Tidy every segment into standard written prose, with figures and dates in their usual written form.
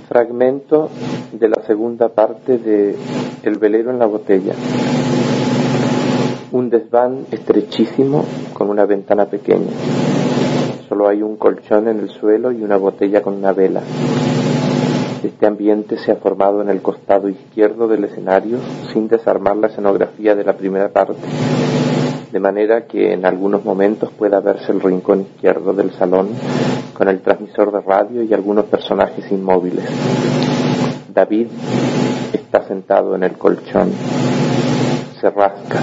Fragmento de la segunda parte de El velero en la botella. Un desván estrechísimo con una ventana pequeña. Solo hay un colchón en el suelo y una botella con una vela. Este ambiente se ha formado en el costado izquierdo del escenario sin desarmar la escenografía de la primera parte, de manera que en algunos momentos pueda verse el rincón izquierdo del salón con el transmisor de radio y algunos personajes inmóviles. David está sentado en el colchón. Se rasca.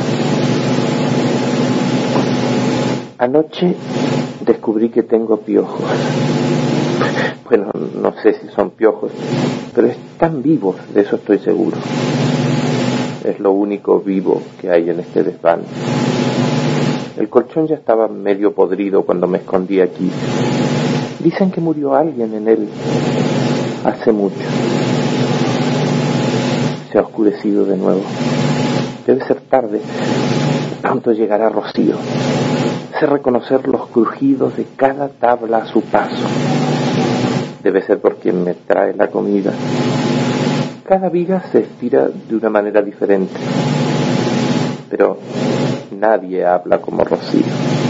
Anoche descubrí que tengo piojos. Bueno, no sé si son piojos, pero están vivos, de eso estoy seguro. Es lo único vivo que hay en este desván. El colchón ya estaba medio podrido cuando me escondí aquí. Dicen que murió alguien en él hace mucho. Se ha oscurecido de nuevo. Debe ser tarde. Pronto llegará Rocío. Sé reconocer los crujidos de cada tabla a su paso. Debe ser porque me trae la comida. Cada viga se estira de una manera diferente. Pero nadie habla como Rocío.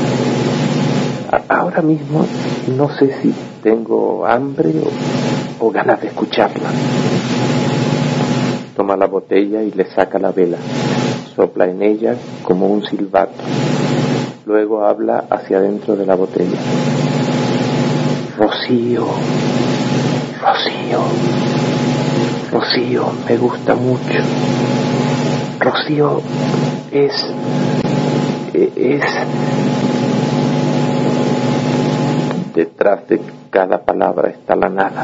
Ahora mismo no sé si tengo hambre o ganas de escucharla. Toma la botella y le saca la vela. Sopla en ella como un silbato. Luego habla hacia adentro de la botella. Rocío, Rocío, Rocío, me gusta mucho. Rocío es... Detrás de cada palabra está la nada.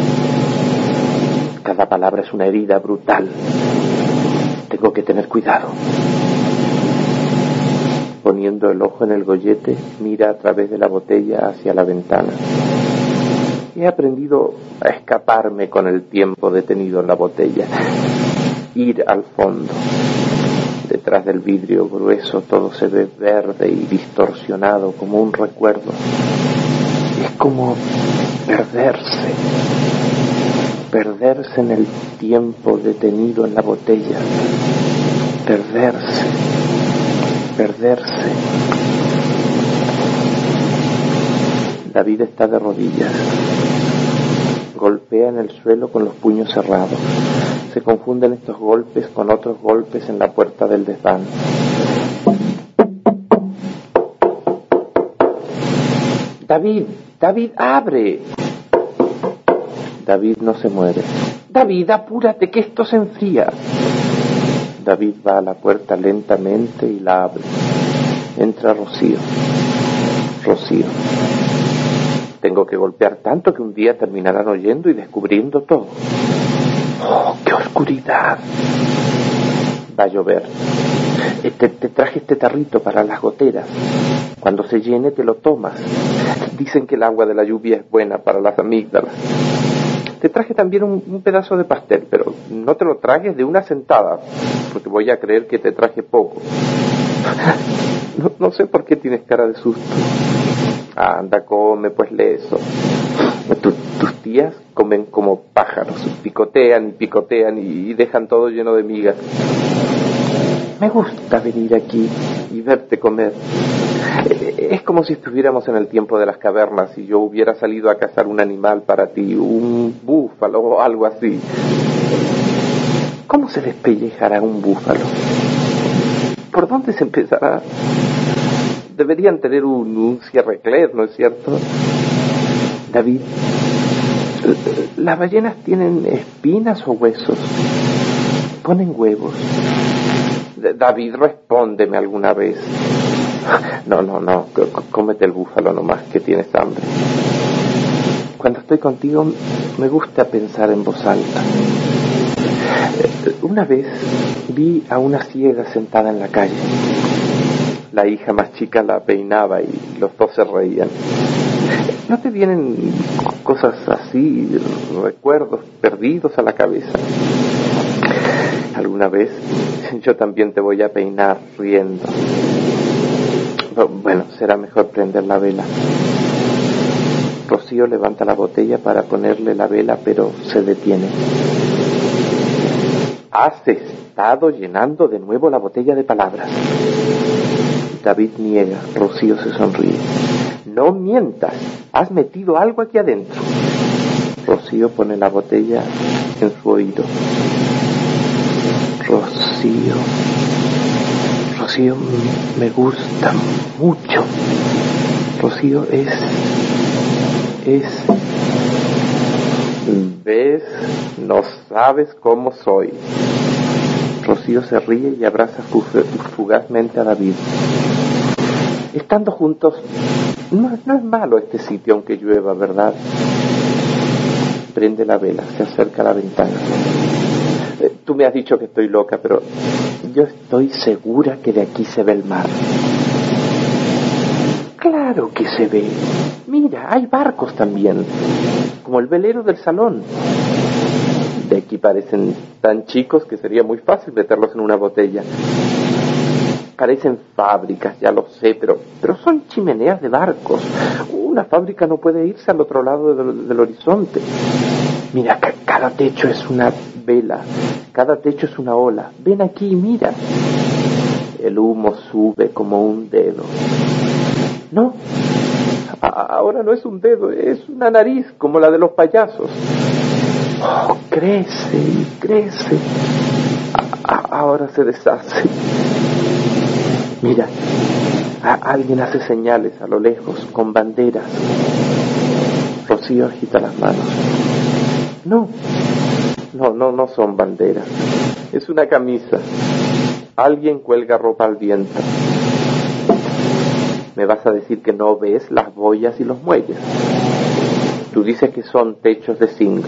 Cada palabra es una herida brutal. Tengo que tener cuidado. Poniendo el ojo en el gollete, mira a través de la botella hacia la ventana. He aprendido a escaparme con el tiempo detenido en la botella. Ir al fondo. Detrás del vidrio grueso todo se ve verde y distorsionado como un recuerdo. Es como perderse en el tiempo detenido en la botella. Perderse. David está de rodillas. Golpea en el suelo con los puños cerrados. Se confunden estos golpes con otros golpes en la puerta del desván. David, abre. David no se mueve. David, apúrate que esto se enfría. David va a la puerta lentamente y la abre. Entra Rocío. Rocío. Tengo que golpear tanto que un día terminarán oyendo y descubriendo todo. ¡Oh, qué oscuridad! Va a llover. Te traje este tarrito para las goteras. Cuando se llene te lo tomas. Dicen que el agua de la lluvia es buena para las amígdalas. Te traje también un pedazo de pastel, pero no te lo trajes de una sentada, porque voy a creer que te traje poco. No sé por qué tienes cara de susto. Anda, come, pues lee eso. Tus tías comen como pájaros, picotean y dejan todo lleno de migas. Me gusta venir aquí y verte comer. Es como si estuviéramos en el tiempo de las cavernas y yo hubiera salido a cazar un animal para ti, un búfalo o algo así. ¿Cómo se despellejará un búfalo? ¿Por dónde se empezará? Deberían tener un cierrecler, ¿no es cierto? David, ¿las ballenas tienen espinas o huesos? ¿Ponen huevos? David, respóndeme alguna vez. No, cómete el búfalo nomás, que tienes hambre. Cuando estoy contigo me gusta pensar en voz alta. Una vez vi a una ciega sentada en la calle. La hija más chica la peinaba y los dos se reían. ¿No te vienen cosas así, recuerdos perdidos a la cabeza? Alguna vez yo también te voy a peinar riendo. Bueno, será mejor prender la vela. Rocío levanta la botella para ponerle la vela, pero se detiene. Has estado llenando de nuevo la botella de palabras. David niega. Rocío se sonríe. No mientas, has metido algo aquí adentro. Rocío pone la botella en su oído. Rocío me gusta mucho. Rocío es... ¿Ves? No sabes cómo soy. Rocío se ríe y abraza fugazmente a David. Estando juntos, no es malo este sitio aunque llueva, ¿verdad? Prende la vela, se acerca a la ventana. Tú me has dicho que estoy loca, pero yo estoy segura que de aquí se ve el mar. Claro que se ve. Mira, hay barcos también, como el velero del salón. De aquí parecen tan chicos que sería muy fácil meterlos en una botella. Parecen fábricas, ya lo sé, pero son chimeneas de barcos. Una fábrica no puede irse al otro lado del horizonte. Mira, cada techo es una vela, cada techo es una ola. Ven aquí y mira. El humo sube como un dedo. No, ahora no es un dedo, es una nariz como la de los payasos. Oh, crece y crece. Ahora se deshace. Mira, alguien hace señales a lo lejos con banderas. Rocío agita las manos. No son banderas. Es una camisa. Alguien cuelga ropa al viento. ¿Me vas a decir que no ves las boyas y los muelles? Tú dices que son techos de zinc.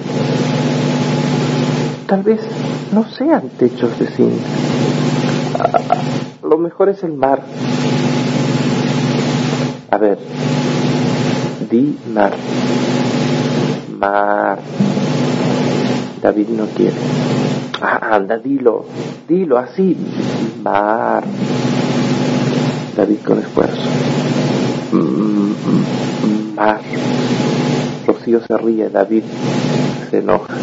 Tal vez no sean techos de zinc. Lo mejor es el mar. A ver, di mar. Mar. David no quiere. Anda, dilo así. Mar. David con esfuerzo. Mar. Rocío se ríe, David se enoja.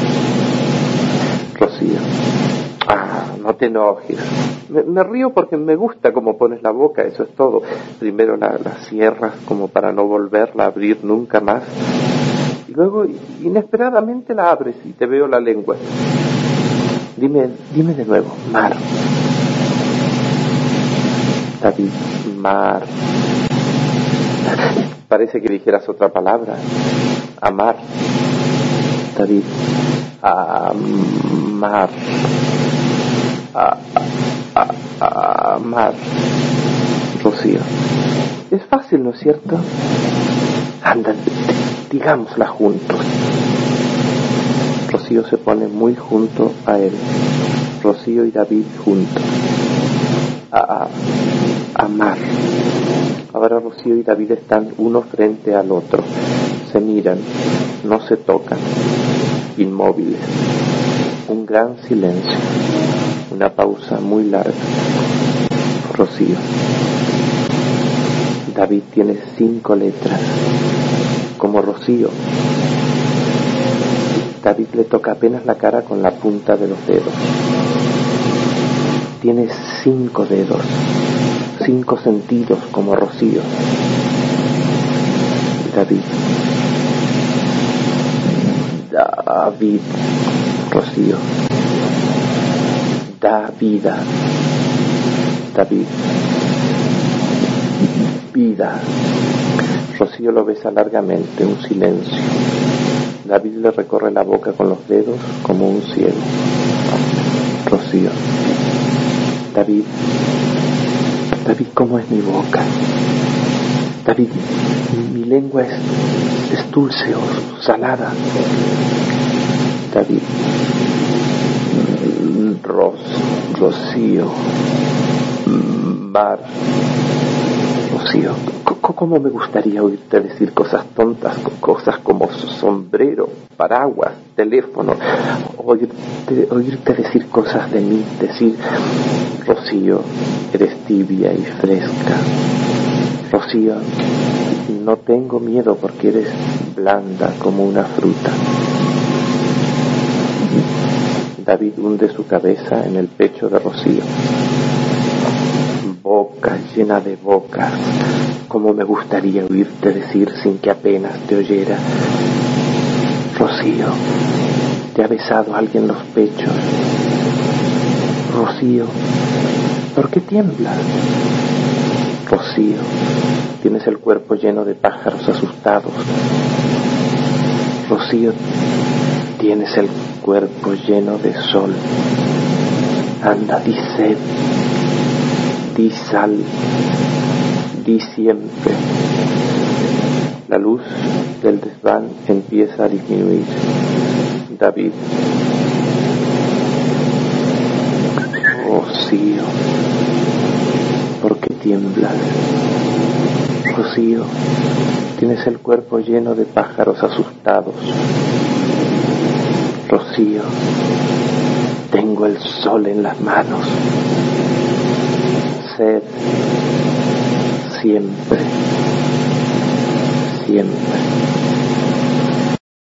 Rocío. No te enojes. Me río porque me gusta cómo pones la boca, eso es todo. Primero la cierras como para no volverla a abrir nunca más. Y luego inesperadamente la abres y te veo la lengua. Dime de nuevo, mar. David, mar. Parece que dijeras otra palabra. Amar. David, amar. Amar. Rocío. Es fácil, ¿no es cierto? Anda, digámosla juntos. Rocío se pone muy junto a él. Rocío y David juntos. Amar. Ahora Rocío y David están uno frente al otro. Se miran, no se tocan, inmóviles. Un gran silencio. Una pausa muy larga. Rocío. David tiene 5 letras. Como Rocío. David le toca apenas la cara con la punta de los dedos. Tiene 5 dedos. 5 sentidos como Rocío. David. Rocío. Da vida. David. Vida. Rocío lo besa largamente, un silencio. David le recorre la boca con los dedos como un ciego. Rocío. David, ¿cómo es mi boca? David, mi lengua es dulce o salada. David. Rocío. Mar. Rocío. ¿Cómo me gustaría oírte decir cosas tontas, cosas como sombrero, paraguas, teléfono, oírte decir cosas de mí, decir, Rocío, eres tibia y fresca. Rocío, no tengo miedo porque eres blanda como una fruta. David hunde su cabeza en el pecho de Rocío. Boca llena de bocas, como me gustaría oírte decir sin que apenas te oyera: Rocío, ¿te ha besado alguien los pechos? Rocío, ¿por qué tiemblas? Rocío, tienes el cuerpo lleno de pájaros asustados. Rocío, tienes el cuerpo lleno de sol. Anda, di sed, di sal, di siempre. La luz del desván empieza a disminuir. David. Rocío, ¿por qué tiemblas? Rocío, tienes el cuerpo lleno de pájaros asustados. Rocío, tengo el sol en las manos. Sed, siempre, siempre.